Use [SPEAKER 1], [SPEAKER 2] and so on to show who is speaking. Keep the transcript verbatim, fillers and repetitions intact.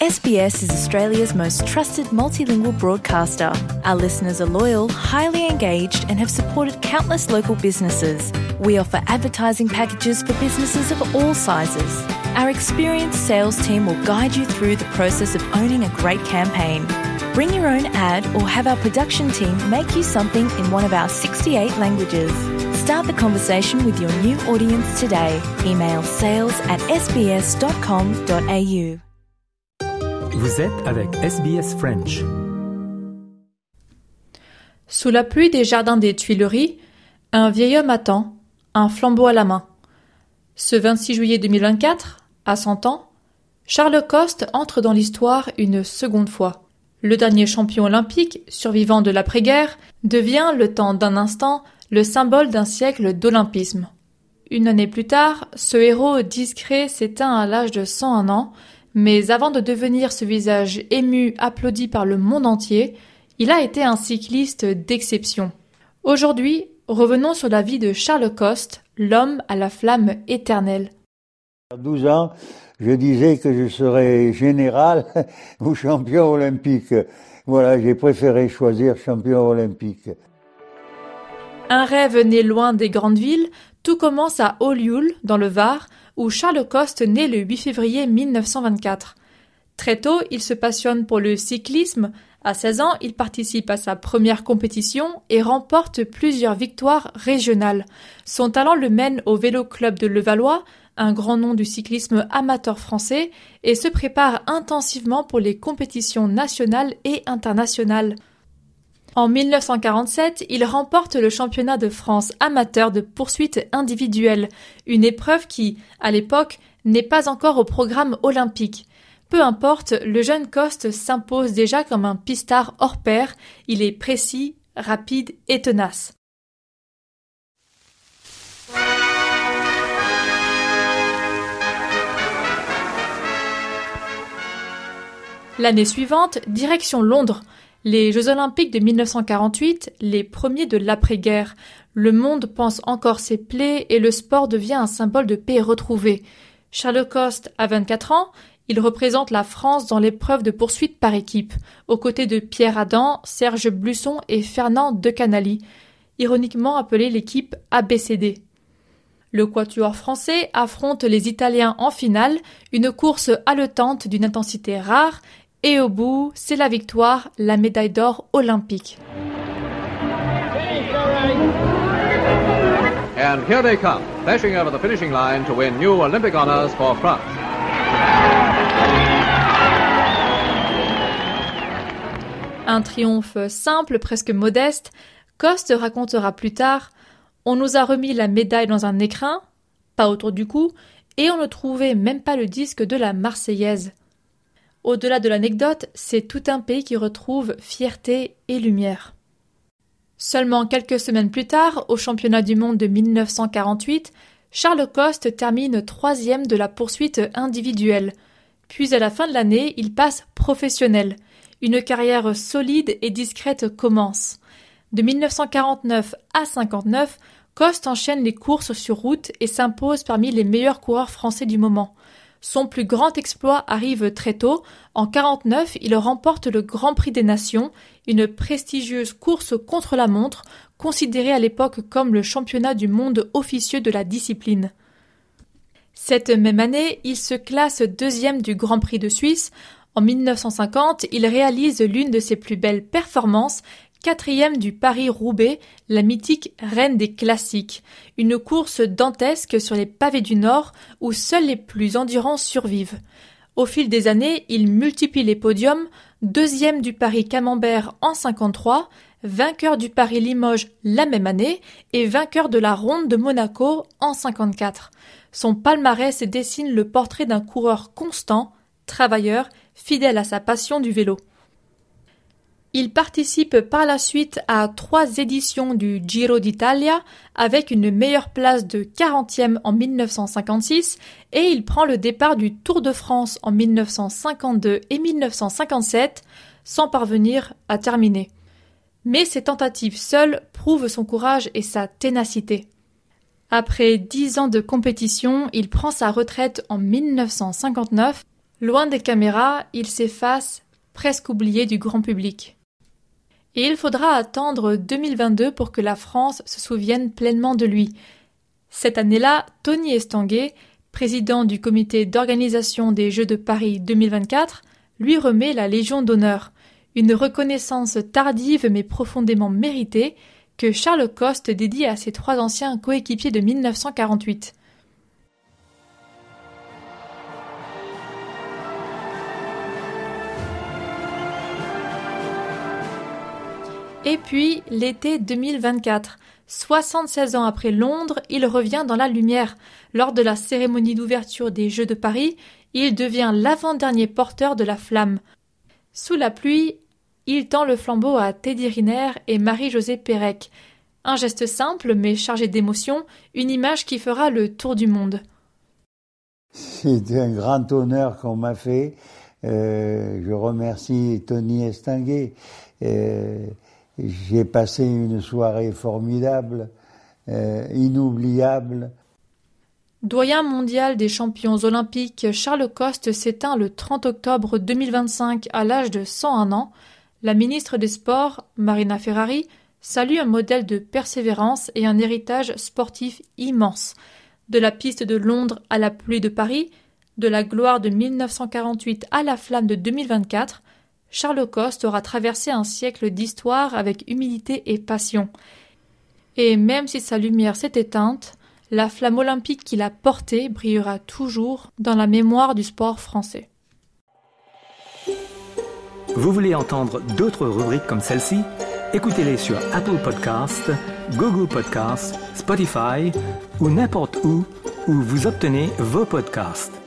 [SPEAKER 1] S B S is Australia's most trusted multilingual broadcaster. Our listeners are loyal, highly engaged, and have supported countless local businesses. We offer advertising packages for businesses of all sizes. Our experienced sales team will guide you through the process of owning a great campaign. Bring your own ad or have our production team make you something in one of our sixty-eight languages. Start the conversation with your new audience today. Email sales at s b s dot com dot a u.
[SPEAKER 2] Vous êtes avec S B S French.
[SPEAKER 3] Sous la pluie des jardins des Tuileries, un vieil homme attend, un flambeau à la main. Ce vingt-six juillet deux mille vingt-quatre, à cent ans, Charles Coste entre dans l'histoire une seconde fois. Le dernier champion olympique, survivant de l'après-guerre, devient, le temps d'un instant, le symbole d'un siècle d'olympisme. Une année plus tard, ce héros discret s'éteint à l'âge de cent un ans, mais avant de devenir ce visage ému applaudi par le monde entier, il a été un cycliste d'exception. Aujourd'hui, revenons sur la vie de Charles Coste, l'homme à la flamme éternelle.
[SPEAKER 4] À douze ans, je disais que je serais général ou champion olympique. Voilà, j'ai préféré choisir champion olympique.
[SPEAKER 3] Un rêve né loin des grandes villes, tout commence à Ollioules, dans le Var, où Charles Coste naît le huit février mille neuf cent vingt-quatre. Très tôt, il se passionne pour le cyclisme. À seize ans, il participe à sa première compétition et remporte plusieurs victoires régionales. Son talent le mène au Vélo Club de Levallois, un grand nom du cyclisme amateur français, et se prépare intensivement pour les compétitions nationales et internationales. En mille neuf cent quarante-sept, il remporte le championnat de France amateur de poursuite individuelle, une épreuve qui, à l'époque, n'est pas encore au programme olympique. Peu importe, le jeune Coste s'impose déjà comme un pistard hors pair, il est précis, rapide et tenace. L'année suivante, direction Londres. Les Jeux Olympiques de mille neuf cent quarante-huit, les premiers de l'après-guerre. Le monde pense encore ses plaies et le sport devient un symbole de paix retrouvée. Charles Coste a vingt-quatre ans, il représente la France dans l'épreuve de poursuite par équipe, aux côtés de Pierre Adam, Serge Blusson et Fernand Decanali, ironiquement appelée l'équipe A B C D. Le quatuor français affronte les Italiens en finale, une course haletante d'une intensité rare, et au bout, c'est la victoire, la médaille d'or olympique.
[SPEAKER 5] And here they come, dashing over the finishing line to win new Olympic honors for France.
[SPEAKER 3] Un triomphe simple, presque modeste, Coste racontera plus tard « On nous a remis la médaille dans un écrin, pas autour du cou, et on ne trouvait même pas le disque de la Marseillaise. » Au-delà de l'anecdote, c'est tout un pays qui retrouve fierté et lumière. Seulement quelques semaines plus tard, au championnat du monde de mille neuf cent quarante-huit, Charles Coste termine troisième de la poursuite individuelle. Puis à la fin de l'année, il passe professionnel. Une carrière solide et discrète commence. De mille neuf cent quarante-neuf à cinquante-neuf, Coste enchaîne les courses sur route et s'impose parmi les meilleurs coureurs français du moment. Son plus grand exploit arrive très tôt. En quarante-neuf, il remporte le Grand Prix des Nations, une prestigieuse course contre la montre, considérée à l'époque comme le championnat du monde officieux de la discipline. Cette même année, il se classe deuxième du Grand Prix de Suisse. En mille neuf cent cinquante, il réalise l'une de ses plus belles performances, quatrième du Paris-Roubaix, la mythique reine des classiques, une course dantesque sur les pavés du Nord où seuls les plus endurants survivent. Au fil des années, il multiplie les podiums, deuxième du Paris-Camembert en cinquante-trois, vainqueur du Paris-Limoges la même année et vainqueur de la Ronde de Monaco en cinquante-quatre. Son palmarès dessine le portrait d'un coureur constant, travailleur, fidèle à sa passion du vélo. Il participe par la suite à trois éditions du Giro d'Italia avec une meilleure place de quarantième en mille neuf cent cinquante-six et il prend le départ du Tour de France en mille neuf cent cinquante-deux et mille neuf cent cinquante-sept sans parvenir à terminer. Mais ses tentatives seules prouvent son courage et sa ténacité. Après dix ans de compétition, il prend sa retraite en mille neuf cent cinquante-neuf. Loin des caméras, il s'efface, presque oublié du grand public. Et il faudra attendre deux mille vingt-deux pour que la France se souvienne pleinement de lui. Cette année-là, Tony Estanguet, président du comité d'organisation des Jeux de Paris deux mille vingt-quatre, lui remet la Légion d'honneur, une reconnaissance tardive mais profondément méritée que Charles Coste dédie à ses trois anciens coéquipiers de mille neuf cent quarante-huit. Et puis, l'été deux mille vingt-quatre, soixante-seize ans après Londres, il revient dans la lumière. Lors de la cérémonie d'ouverture des Jeux de Paris, il devient l'avant-dernier porteur de la flamme. Sous la pluie, il tend le flambeau à Teddy Riner et Marie-Josée Pérec. Un geste simple mais chargé d'émotion, une image qui fera le tour du monde.
[SPEAKER 4] C'est un grand honneur qu'on m'a fait. Euh, je remercie Tony Estanguet. Euh, j'ai passé une soirée formidable, euh, inoubliable.
[SPEAKER 3] Doyen mondial des champions olympiques, Charles Coste s'éteint le trente octobre deux mille vingt-cinq à l'âge de cent un ans. La ministre des Sports, Marina Ferrari, salue un modèle de persévérance et un héritage sportif immense. De la piste de Londres à la pluie de Paris, de la gloire de mille neuf cent quarante-huit à la flamme de deux mille vingt-quatre, Charles Coste aura traversé un siècle d'histoire avec humilité et passion. Et même si sa lumière s'est éteinte, la flamme olympique qu'il a portée brillera toujours dans la mémoire du sport français.
[SPEAKER 2] Vous voulez entendre d'autres rubriques comme celle-ci? Écoutez-les sur Apple Podcasts, Google Podcasts, Spotify ou n'importe où où vous obtenez vos podcasts.